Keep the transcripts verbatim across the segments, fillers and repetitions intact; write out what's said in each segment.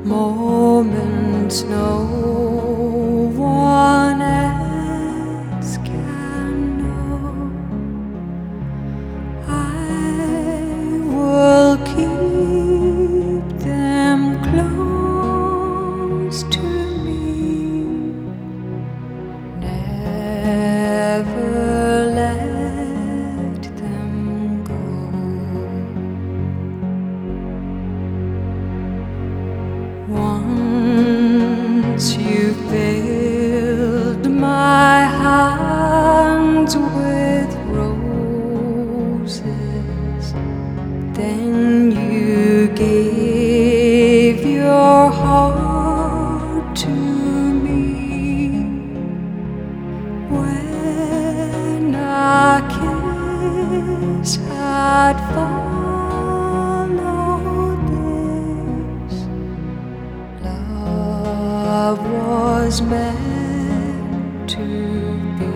moments no one else can know. I will keep them close to me, never let them go. Once you filled my hands with roses, then you gave your heart to me. When a kiss had followed this, love was meant to be.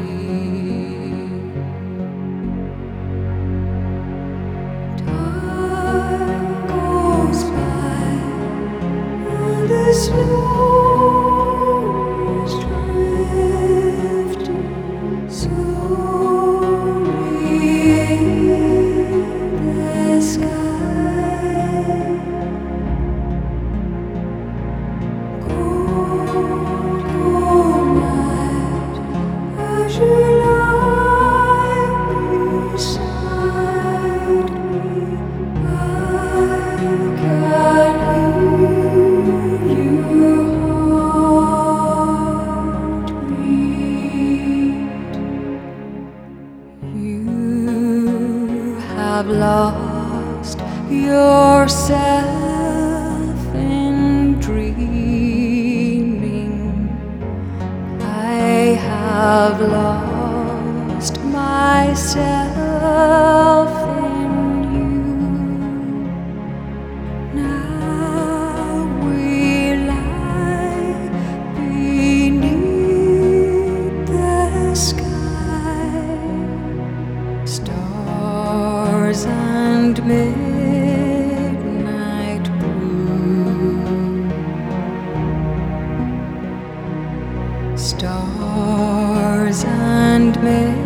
Time goes by and the snow is drifting slowly in the sky. Cold night as you lie beside me, I can hear your heartbeat. You have lost yourself in dreaming. I have lost myself in you. Now we lie beneath the sky, stars and midnight blue, stars and midnight